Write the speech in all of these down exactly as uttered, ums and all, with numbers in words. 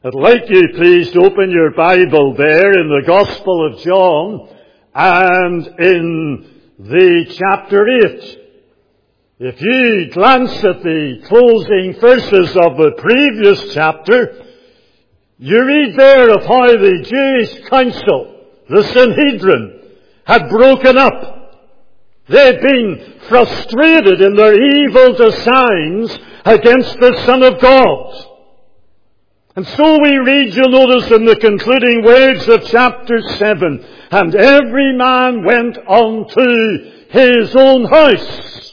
I'd like you please to open your Bible there in the Gospel of John and in the chapter eight. If you glance at the closing verses of the previous chapter, you read there of how the Jewish council, the Sanhedrin, had broken up. They'd been frustrated in their evil designs against the Son of God. And so we read, you'll notice in the concluding words of chapter seven, and every man went unto his own house.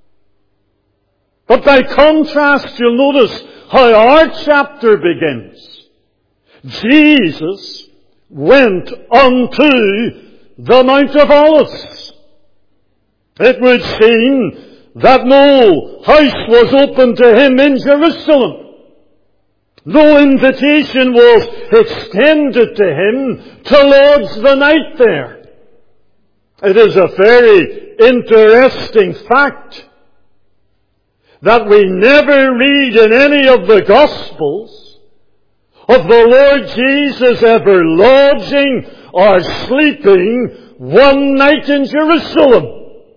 But by contrast, you'll notice how our chapter begins. Jesus went unto the Mount of Olives. It would seem that no house was open to him in Jerusalem. No invitation was extended to him to lodge the night there. It is a very interesting fact that we never read in any of the Gospels of the Lord Jesus ever lodging or sleeping one night in Jerusalem.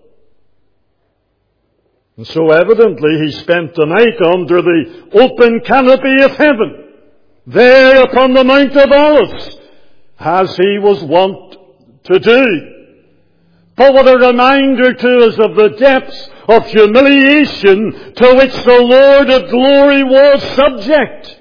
And so evidently he spent the night under the open canopy of heaven, there upon the Mount of Olives, as he was wont to do. But what a reminder to us of the depths of humiliation to which the Lord of glory was subject.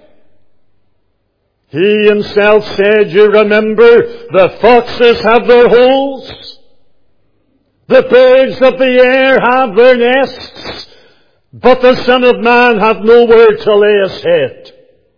He himself said, you remember, the foxes have their holes, the birds of the air have their nests, but the Son of Man hath nowhere to lay his head.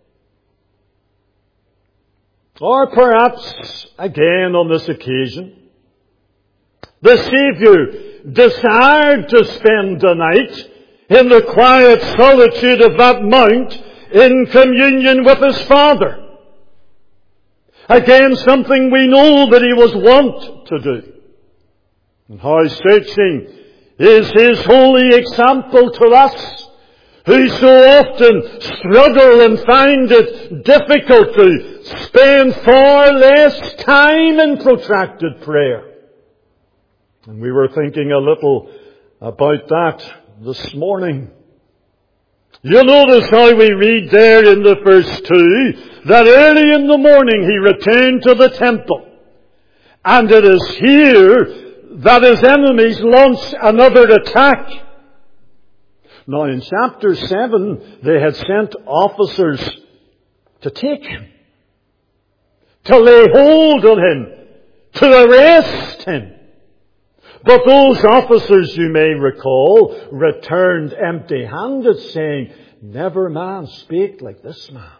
Or perhaps, again on this occasion, the Saviour desired to spend the night in the quiet solitude of that mount in communion with his Father. Again, something we know that he was wont to do. And how searching is his holy example to us, who so often struggle and find it difficult to spend far less time in protracted prayer. And we were thinking a little about that this morning. You'll notice how we read there in the verse two, that early in the morning he returned to the temple. And it is here that his enemies launch another attack. Now in chapter seven, they had sent officers to take him, to lay hold on him, to arrest him. But those officers, you may recall, returned empty-handed, saying, never man spake like this man.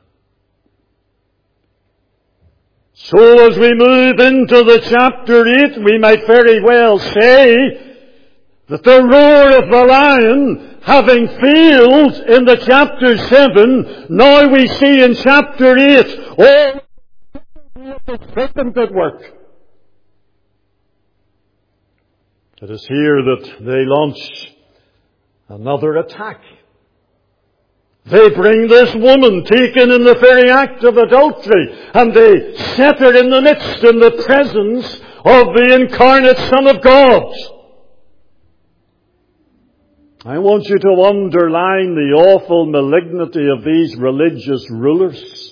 So as we move into the chapter eight, we might very well say that the roar of the lion, having failed in the chapter seven, now we see in chapter eight all the serpent at work. It is here that they launch another attack. They bring this woman taken in the very act of adultery, and they set her in the midst, in the presence of the incarnate Son of God. I want you to underline the awful malignity of these religious rulers.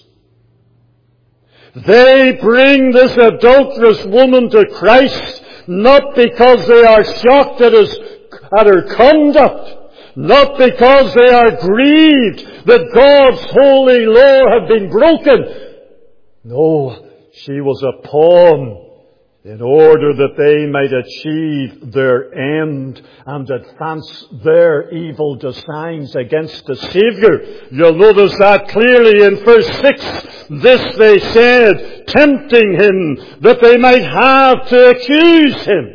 They bring this adulterous woman to Christ not because they are shocked at, his, at her conduct, not because they are grieved that God's holy law had been broken. No, she was a pawn in order that they might achieve their end and advance their evil designs against the Saviour. You'll notice that clearly in verse six. This they said, tempting him, that they might have to accuse him.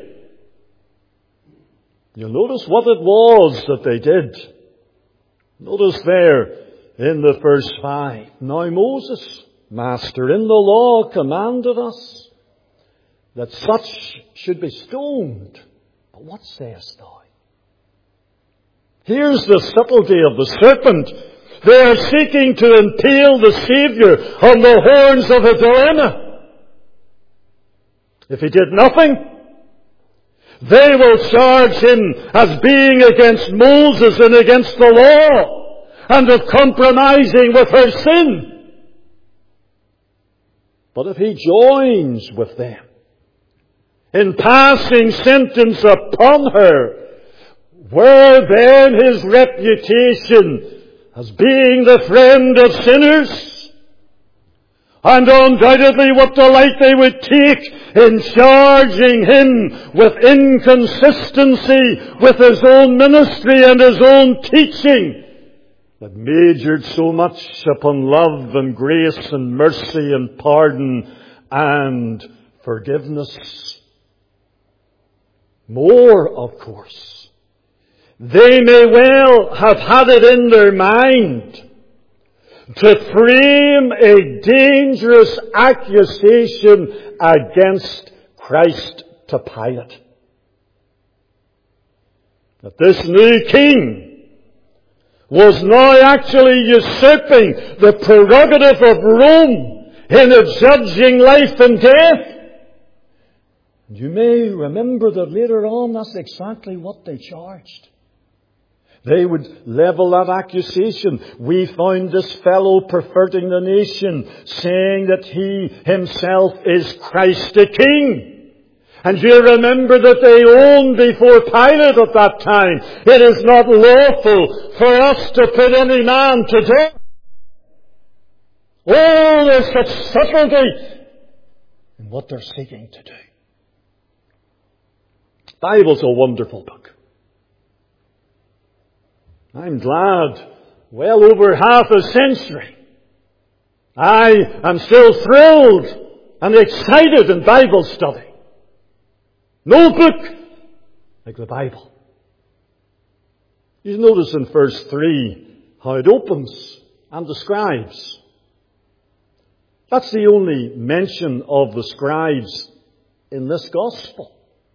You'll notice what it was that they did. Notice there in the verse five. Now Moses, Master in the law, commanded us that such should be stoned. But what sayest thou? Here's the subtlety of the serpent. They are seeking to impale the Saviour on the horns of a dilemma. If he did nothing, they will charge him as being against Moses and against the law, and of compromising with her sin. But if he joins with them in passing sentence upon her, where then his reputation as being the friend of sinners? And undoubtedly what delight they would take in charging him with inconsistency with his own ministry and his own teaching that majored so much upon love and grace and mercy and pardon and forgiveness. More, of course, they may well have had it in their mind to frame a dangerous accusation against Christ to Pilate. That this new king was now actually usurping the prerogative of Rome in adjudging life and death. And you may remember that later on that's exactly what they charged. They would level that accusation. We found this fellow perverting the nation, saying that he himself is Christ the King. And you remember that they owned before Pilate at that time, it is not lawful for us to put any man to death. Oh, there's such subtlety in what they're seeking to do. The Bible's a wonderful book. I'm glad, well over half a century, I am still thrilled and excited in Bible study. No book like the Bible. You notice in verse three how it opens and describes. That's the only mention of the scribes in this gospel.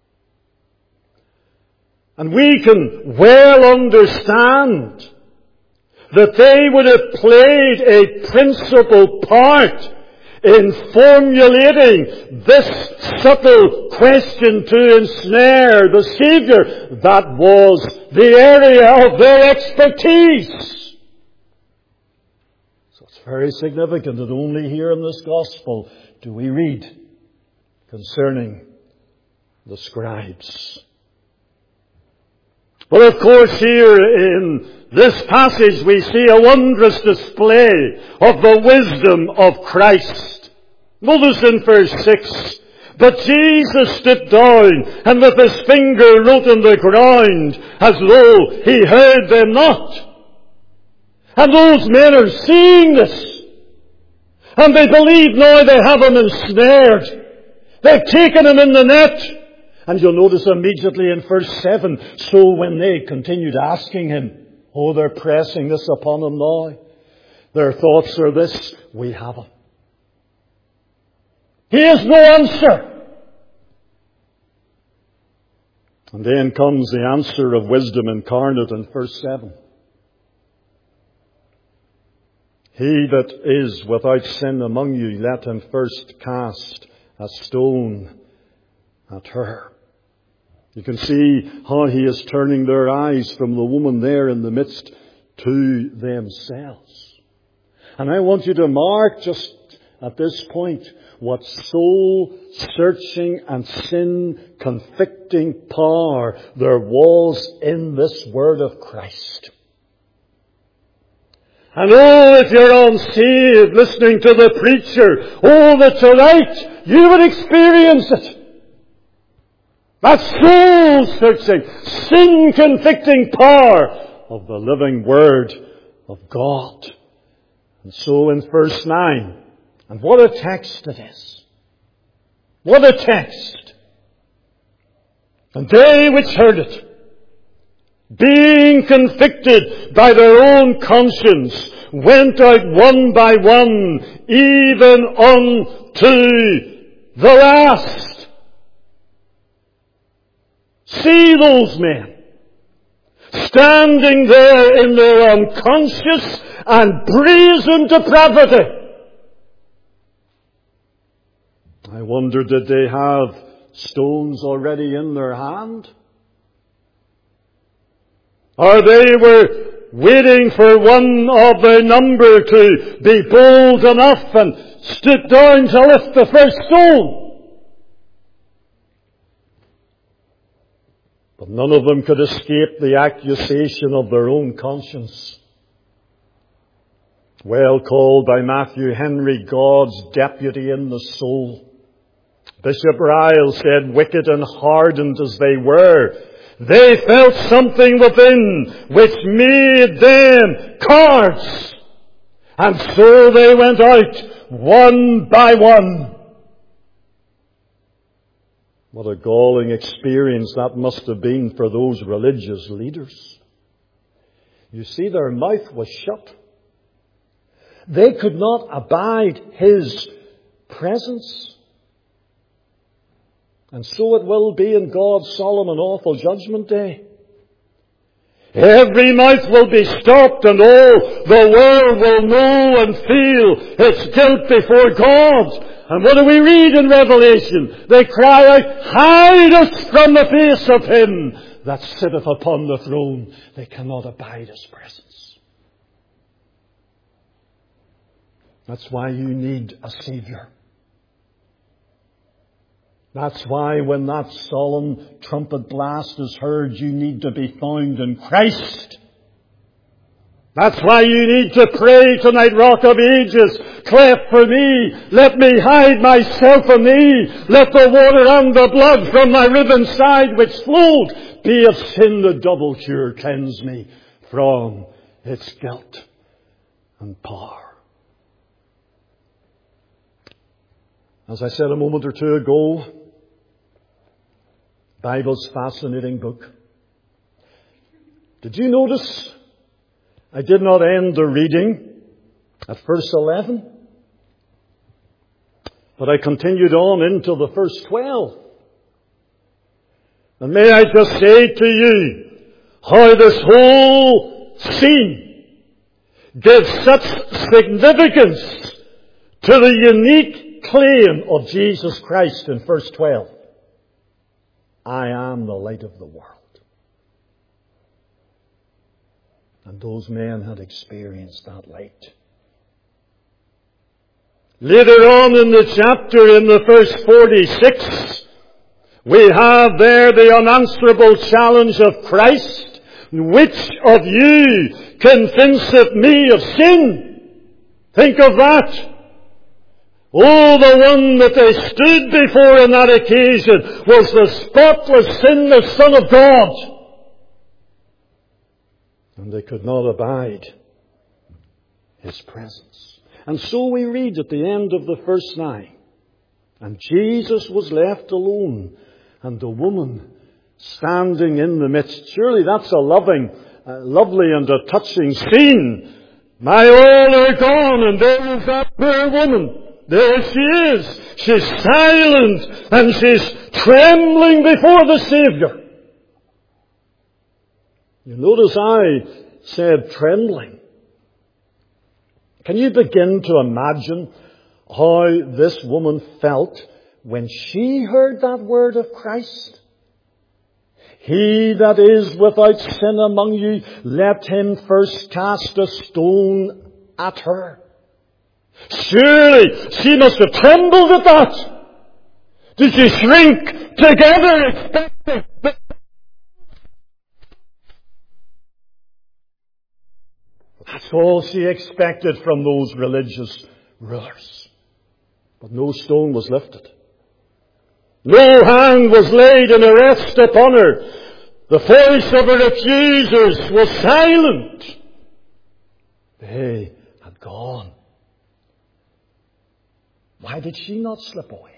And we can well understand that they would have played a principal part in formulating this subtle question to ensnare the Saviour. That was the area of their expertise. So it's very significant that only here in this gospel do we read concerning the scribes. But of course here in this passage we see a wondrous display of the wisdom of Christ. Notice in verse six, but Jesus stooped down and with his finger wrote on the ground as though he heard them not. And those men are seeing this. And they believe now they have him ensnared. They've taken him in the net. And you'll notice immediately in verse seven, so when they continued asking him, oh, they're pressing this upon him now. Their thoughts are this, we have him. He has no answer. And then comes the answer of wisdom incarnate in verse seven. He that is without sin among you, let him first cast a stone at her. You can see how he is turning their eyes from the woman there in the midst to themselves. And I want you to mark just at this point what soul-searching and sin-convicting power there was in this word of Christ. And oh, if you're unsaved listening to the preacher, oh, that tonight you would experience it. That soul-searching, sin-convicting power of the living Word of God. And so in verse nine, and what a text it is. What a text. And they which heard it, being convicted by their own conscience, went out one by one, even unto the last. See those men standing there in their unconscious and brazen depravity. I wonder, did they have stones already in their hand? Or they were waiting for one of the number to be bold enough and stoop down to lift the first stone? But none of them could escape the accusation of their own conscience. Well called by Matthew Henry, God's deputy in the soul. Bishop Ryle said, wicked and hardened as they were, they felt something within which made them cowards. And so they went out one by one. What a galling experience that must have been for those religious leaders. You see, their mouth was shut. They could not abide His presence. And so it will be in God's solemn and awful judgment day. Every mouth will be stopped and all the world will know and feel its guilt before God. And what do we read in Revelation? They cry out, hide us from the face of Him that sitteth upon the throne. They cannot abide His presence. That's why you need a Savior. That's why when that solemn trumpet blast is heard, you need to be found in Christ. That's why you need to pray tonight, Rock of Ages, cleft for me, let me hide myself in Thee, let the water and the blood from my riven side which flowed, be of sin the double cure, cleanse me from its guilt and power. As I said a moment or two ago, Bible's fascinating book. Did you notice I did not end the reading at verse eleven, but I continued on into the verse twelve. And may I just say to you how this whole scene gives such significance to the unique claim of Jesus Christ in verse twelve. I am the light of the world. And those men had experienced that light. Later on in the chapter, in the verse forty-six, we have there the unanswerable challenge of Christ. Which of you convinceth me of sin? Think of that. Oh, the one that they stood before on that occasion was the spotless, sinless Son of God. And they could not abide His presence. And so we read at the end of the verse nine, and Jesus was left alone, and the woman standing in the midst. Surely that's a loving, uh, lovely and a touching scene. My all are gone, and there is that poor woman. There she is. She's silent and she's trembling before the Savior. You notice I said trembling. Can you begin to imagine how this woman felt when she heard that word of Christ? He that is without sin among you, let him first cast a stone at her. Surely she must have trembled at that. Did she shrink together expecting that? That's all she expected from those religious rulers. But no stone was lifted. No hand was laid in arrest upon her. The voice of her accusers was silent. They had gone. Why did she not slip away?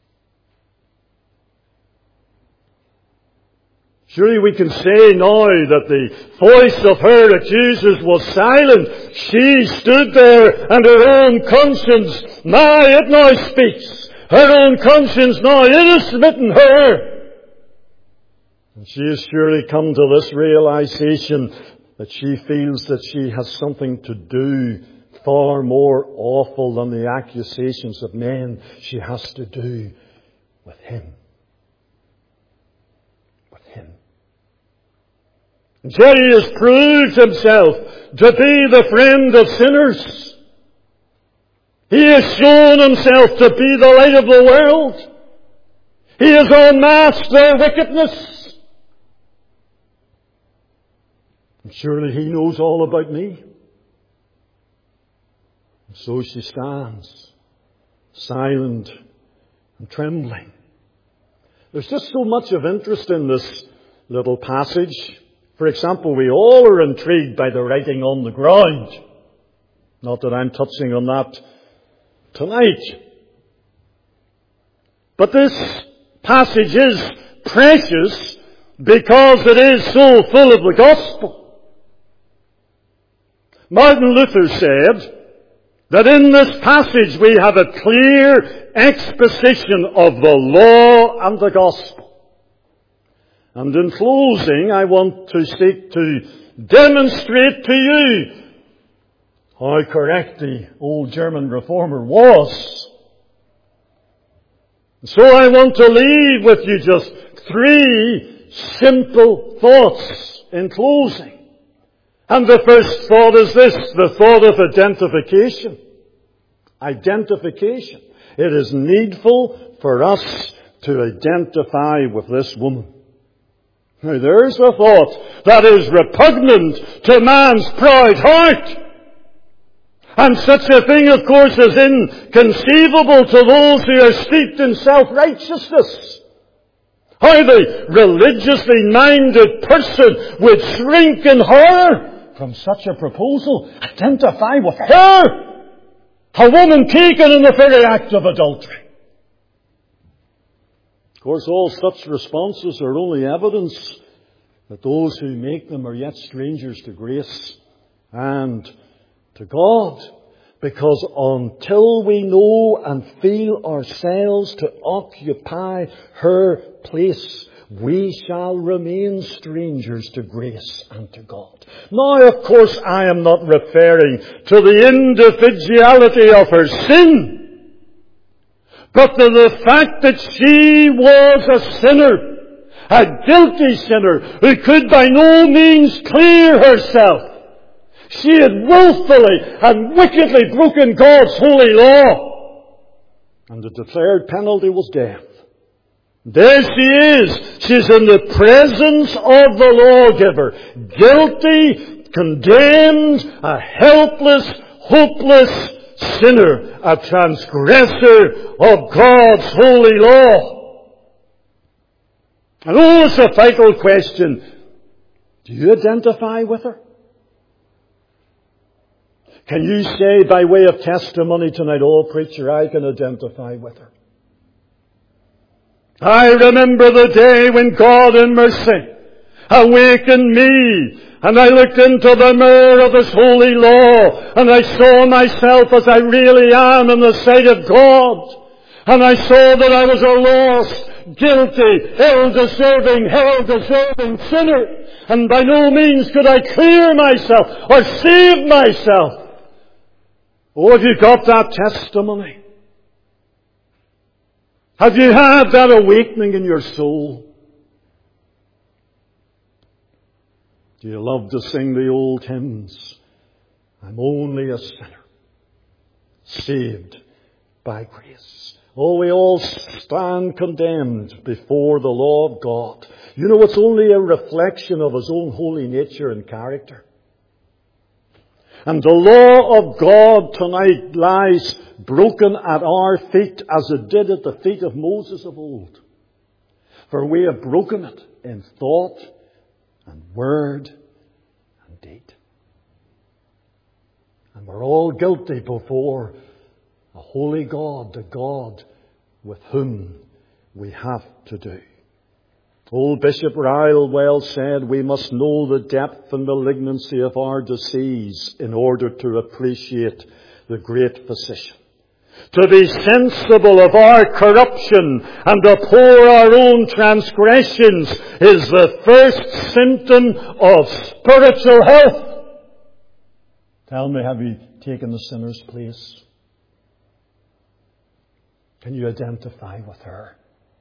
Surely we can say now that the voice of her accusers was silent. She stood there and her own conscience, now it now speaks. Her own conscience now, it has smitten her. And she has surely come to this realization that she feels that she has something to do far more awful than the accusations of men. She has to do with him. With him. And Jerry has proved himself to be the friend of sinners. He has shown himself to be the light of the world. He has unmasked their wickedness. And surely he knows all about me. And so she stands, silent and trembling. There's just so much of interest in this little passage. For example, we all are intrigued by the writing on the ground. Not that I'm touching on that tonight. But this passage is precious because it is so full of the gospel. Martin Luther said that in this passage we have a clear exposition of the law and the gospel. And in closing, I want to seek to demonstrate to you how correct the old German reformer was. So I want to leave with you just three simple thoughts in closing. And the first thought is this, the thought of identification. Identification. It is needful for us to identify with this woman. Now there's a thought that is repugnant to man's proud heart. And such a thing, of course, is inconceivable to those who are steeped in self-righteousness. How the religiously minded person would shrink in horror from such a proposal. Identify with her, a woman taken in the very act of adultery. Of course, all such responses are only evidence that those who make them are yet strangers to grace and to God. Because until we know and feel ourselves to occupy her place, we shall remain strangers to grace and to God. Now, of course, I am not referring to the individuality of her sin, but to the fact that she was a sinner, a guilty sinner, who could by no means clear herself. She had willfully and wickedly broken God's holy law. And the declared penalty was death. There she is. She's in the presence of the lawgiver. Guilty, condemned, a helpless, hopeless sinner, a transgressor of God's holy law. And oh, it's a vital question. Do you identify with her? Can you say by way of testimony tonight, oh preacher, I can identify with her. I remember the day when God in mercy awakened me, and I looked into the mirror of His holy law, and I saw myself as I really am in the sight of God. And I saw that I was a lost, guilty, ill-deserving, hell-deserving sinner. And by no means could I clear myself or save myself. Oh, have you got that testimony? Have you had that awakening in your soul? Do you love to sing the old hymns? I'm only a sinner, saved by grace. Oh, we all stand condemned before the law of God. You know, it's only a reflection of His own holy nature and character. And the law of God tonight lies broken at our feet as it did at the feet of Moses of old. For we have broken it in thought and word and deed. And we're all guilty before a holy God, the God with whom we have to do. Old Bishop Ryle well said, we must know the depth and malignancy of our disease in order to appreciate the great physician. To be sensible of our corruption and abhor our own transgressions is the first symptom of spiritual health. Tell me, have you taken the sinner's place? Can you identify with her?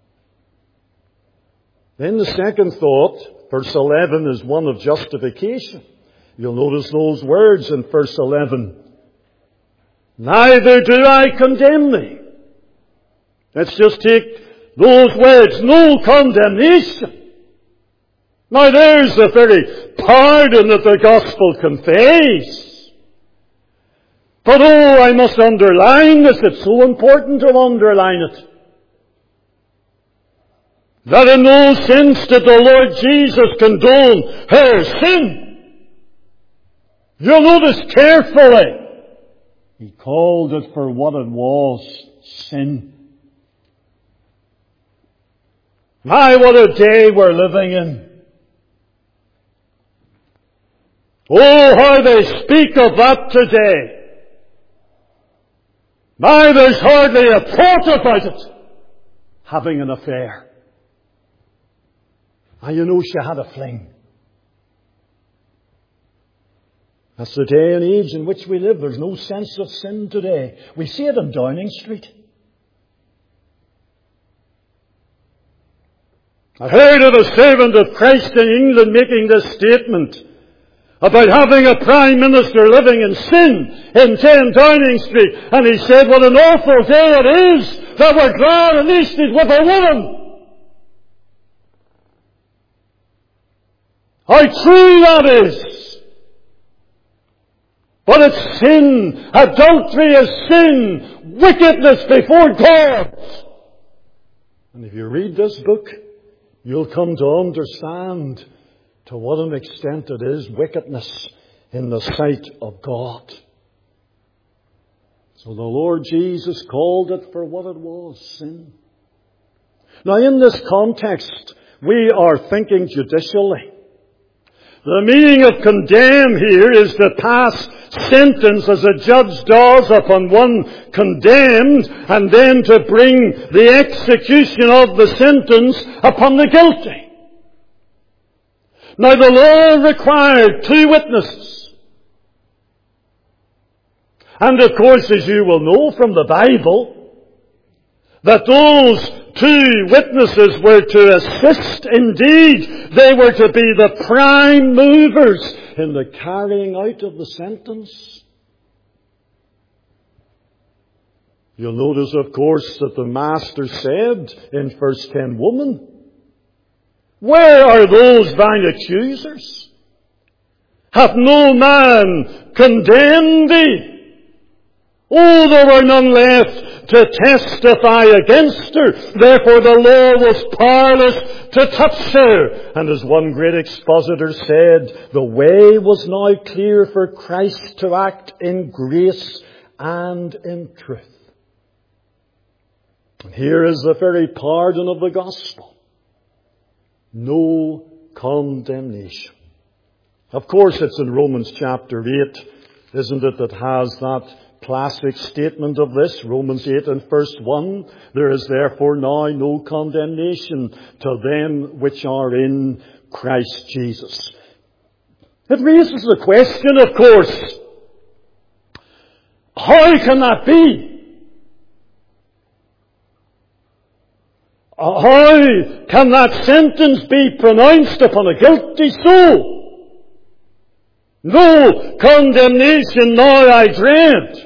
Then the second thought, verse eleven, is one of justification. You'll notice those words in verse eleven. Neither do I condemn thee. Let's just take those words. No condemnation. Now there's the very pardon that the gospel conveys. But oh, I must underline this. It's so important to underline it. That in no sense did the Lord Jesus condone her sin. You'll notice carefully. He called it for what it was, sin. My, what a day we're living in. Oh, how they speak of that today. My, there's hardly a thought about it. Having an affair. And you know she had a fling. That's the day and age in which we live. There's no sense of sin today. We see it on Downing Street. I heard of a servant of Christ in England making this statement about having a Prime Minister living in sin in ten Downing Street. And he said, what an awful day it is that we're glad at least he's with a woman. How true that is. But it's sin. Adultery is sin. Wickedness before God. And if you read this book, you'll come to understand to what an extent it is wickedness in the sight of God. So the Lord Jesus called it for what it was, sin. Now in this context, we are thinking judicially. The meaning of condemn here is to pass sentence as a judge does upon one condemned, and then to bring the execution of the sentence upon the guilty. Now the law required two witnesses. And of course, as you will know from the Bible, that those two witnesses were to assist. Indeed, they were to be the prime movers in the carrying out of the sentence. You'll notice, of course, that the Master said in verse ten, woman, where are those thine accusers? Hath no man condemned thee? Oh, there were none left to testify against her. Therefore the law was powerless to touch her. And as one great expositor said, the way was now clear for Christ to act in grace and in truth. And here is the very pardon of the gospel. No condemnation. Of course, it's in Romans chapter eight, isn't it, that has that classic statement of this, Romans eight and verse one, there is therefore now no condemnation to them which are in Christ Jesus. It raises the question, of course, how can that be? How can that sentence be pronounced upon a guilty soul? No condemnation now I dread.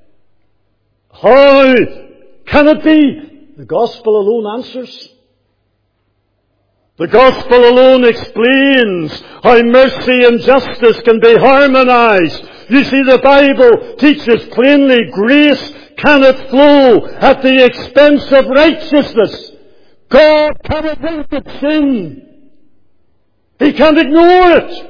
How can it be? The gospel alone answers. The gospel alone explains how mercy and justice can be harmonized. You see, the Bible teaches plainly grace cannot flow at the expense of righteousness. God cannot help it sin. He can't ignore it.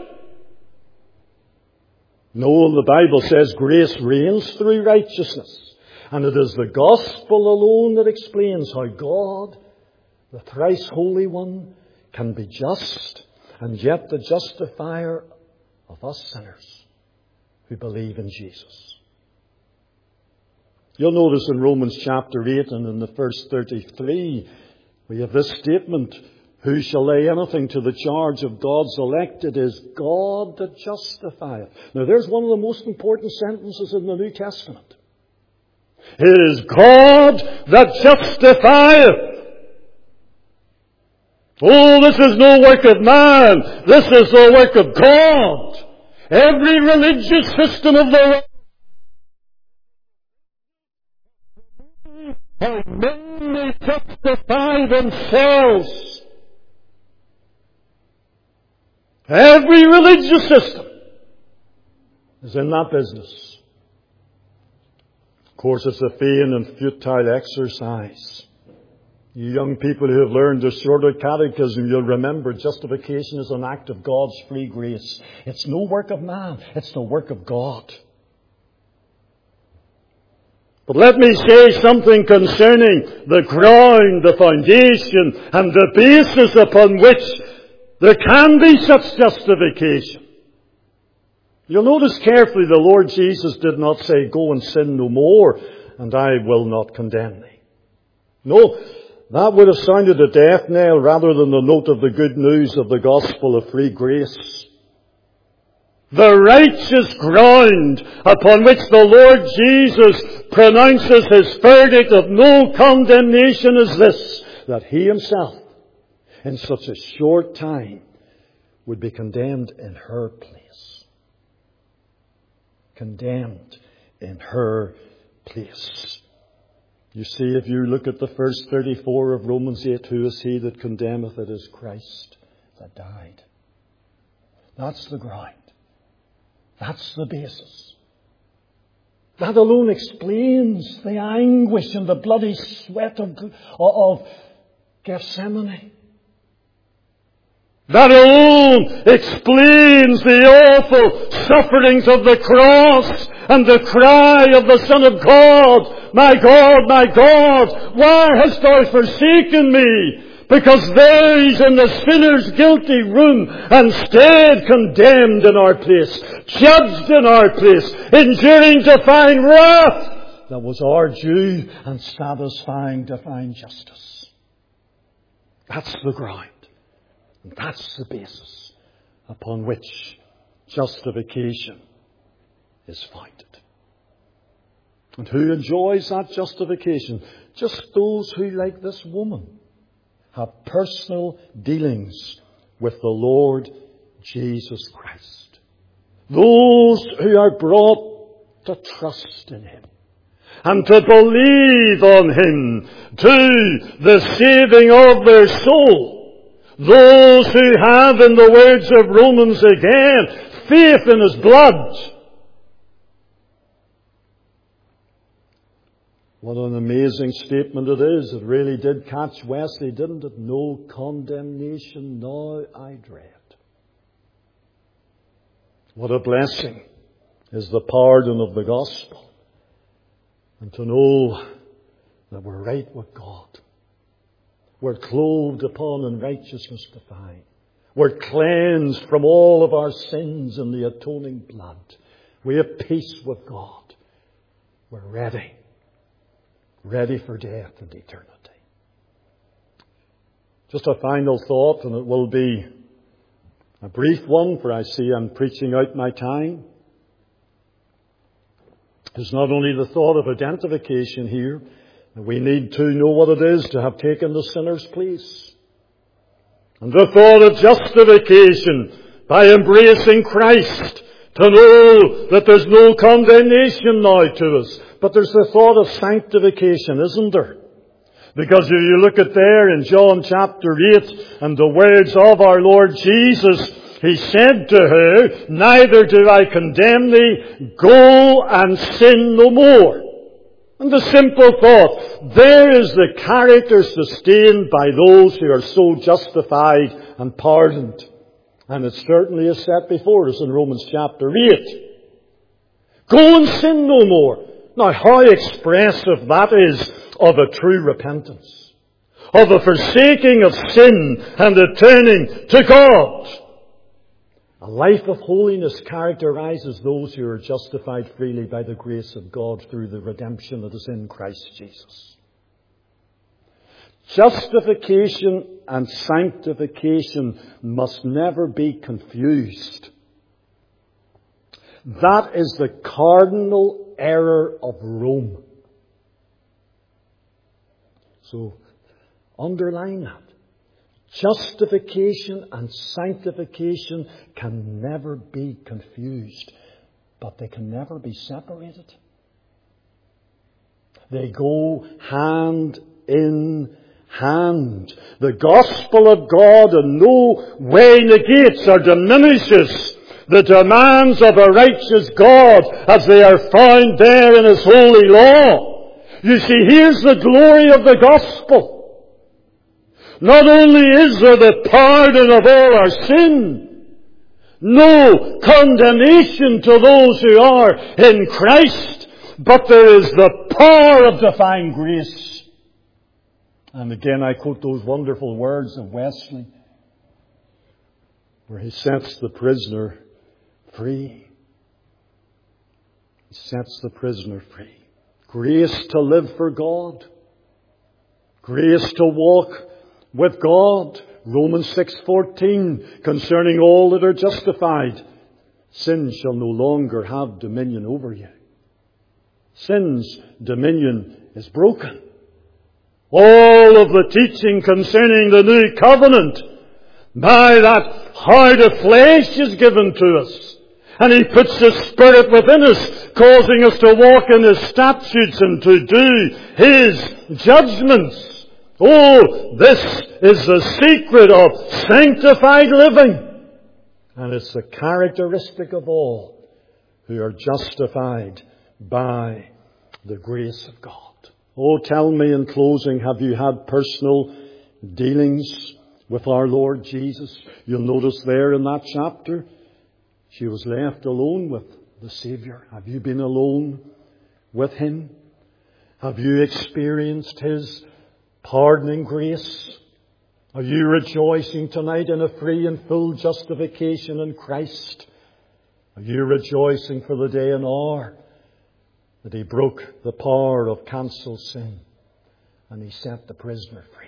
No, the Bible says grace reigns through righteousness. And it is the gospel alone that explains how God, the thrice Holy One, can be just and yet the justifier of us sinners who believe in Jesus. You'll notice in Romans chapter eight and in the verse thirty-three, we have this statement, who shall lay anything to the charge of God's elect? It is God that justifieth. Now there's one of the most important sentences in the New Testament. It is God that justifieth. Oh, this is no work of man. This is the work of God. Every religious system of the world how men may justify themselves. Every religious system is in that business. Of course, it's a vain and futile exercise. You young people who have learned the shorter catechism, you'll remember justification is an act of God's free grace. It's no work of man. It's the work of God. But let me say something concerning the ground, the foundation, and the basis upon which there can be such justification. You'll notice carefully the Lord Jesus did not say, go and sin no more, and I will not condemn thee. No, that would have sounded a death knell rather than the note of the good news of the gospel of free grace. The righteous ground upon which the Lord Jesus pronounces his verdict of no condemnation is this, that he himself, in such a short time, would be condemned in her place. Condemned in her place. You see, if you look at the verse thirty-four of Romans eight, who is he that condemneth? It is Christ that died. That's the ground. That's the basis. That alone explains the anguish and the bloody sweat of, of Gethsemane. That alone explains the awful sufferings of the cross and the cry of the Son of God, my God, my God, why hast thou forsaken me? Because there he's in the sinner's guilty room and stayed condemned in our place, judged in our place, enduring divine wrath that was our due and satisfying divine justice. That's the ground. And that's the basis upon which justification is founded. And who enjoys that justification? Just those who, like this woman, have personal dealings with the Lord Jesus Christ. Those who are brought to trust in him and to believe on him to the saving of their soul. Those who have, in the words of Romans again, faith in his blood. What an amazing statement it is. It really did catch Wesley, didn't it? No condemnation now I dread. What a blessing is the pardon of the gospel. And to know that we're right with God. We're clothed upon in righteousness divine. We're cleansed from all of our sins in the atoning blood. We have peace with God. We're ready. Ready for death and eternity. Just a final thought, and it will be a brief one, for I see I'm preaching out my time. It's not only the thought of identification here. We need to know what it is to have taken the sinner's place. And the thought of justification by embracing Christ, to know that there's no condemnation now to us. But there's the thought of sanctification, isn't there? Because if you look at there in John chapter eight and the words of our Lord Jesus, he said to her, neither do I condemn thee, go and sin no more. And the simple thought, there is the character sustained by those who are so justified and pardoned. And it certainly is set before us in Romans chapter eight. Go and sin no more. Now, how expressive that is of a true repentance. Of a forsaking of sin and a turning to God. A life of holiness characterizes those who are justified freely by the grace of God through the redemption that is in Christ Jesus. Justification and sanctification must never be confused. That is the cardinal error of Rome. So, underline that. Justification and sanctification can never be confused, but they can never be separated. They go hand in hand. The gospel of God in no way negates or diminishes the demands of a righteous God as they are found there in His holy law. You see, here's the glory of the gospel. Not only is there the pardon of all our sin, no condemnation to those who are in Christ, but there is the power of divine grace. And again I quote those wonderful words of Wesley, where he sets the prisoner free. He sets the prisoner free. Grace to live for God. Grace to walk with God. Romans six fourteen, concerning all that are justified, sin shall no longer have dominion over you. Sin's dominion is broken. All of the teaching concerning the new covenant, by that heart of flesh is given to us. And He puts His Spirit within us, causing us to walk in His statutes and to do His judgments. Oh, this is the secret of sanctified living. And it's the characteristic of all who are justified by the grace of God. Oh, tell me in closing, have you had personal dealings with our Lord Jesus? You'll notice there in that chapter, she was left alone with the Saviour. Have you been alone with Him? Have you experienced His pardoning grace? Are you rejoicing tonight in a free and full justification in Christ? Are you rejoicing for the day and hour that He broke the power of cancelled sin and He set the prisoner free?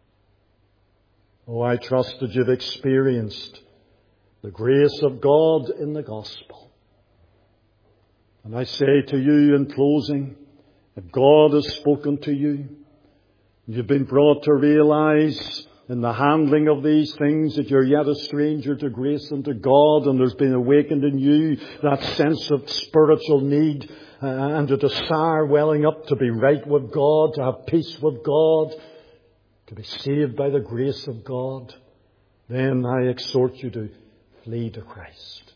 Oh, I trust that you've experienced the grace of God in the gospel. And I say to you in closing, if God has spoken to you, you've been brought to realize in the handling of these things that you're yet a stranger to grace and to God, and there's been awakened in you that sense of spiritual need uh, and a desire welling up to be right with God, to have peace with God, to be saved by the grace of God, then I exhort you to flee to Christ.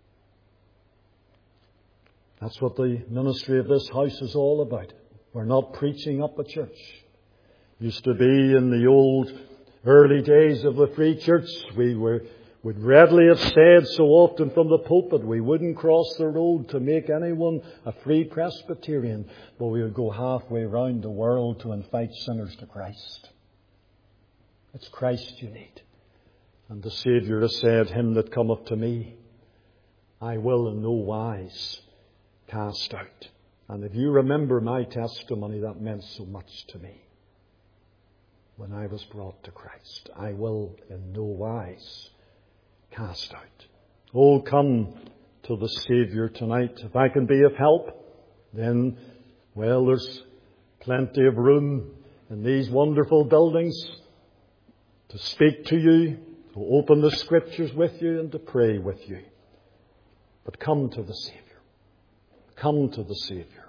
That's what the ministry of this house is all about. We're not preaching up a church. Used to be in the old early days of the Free Church, we were, would readily have said so often from the pulpit, we wouldn't cross the road to make anyone a free Presbyterian, but we would go halfway round the world to invite sinners to Christ. It's Christ you need. And the Saviour has said, him that cometh to me, I will in no wise cast out. And if you remember my testimony, that meant so much to me. When I was brought to Christ, I will in no wise cast out. Oh, come to the Saviour tonight. If I can be of help, then, well, there's plenty of room in these wonderful buildings to speak to you, to open the Scriptures with you, and to pray with you. But come to the Saviour. Come to the Saviour.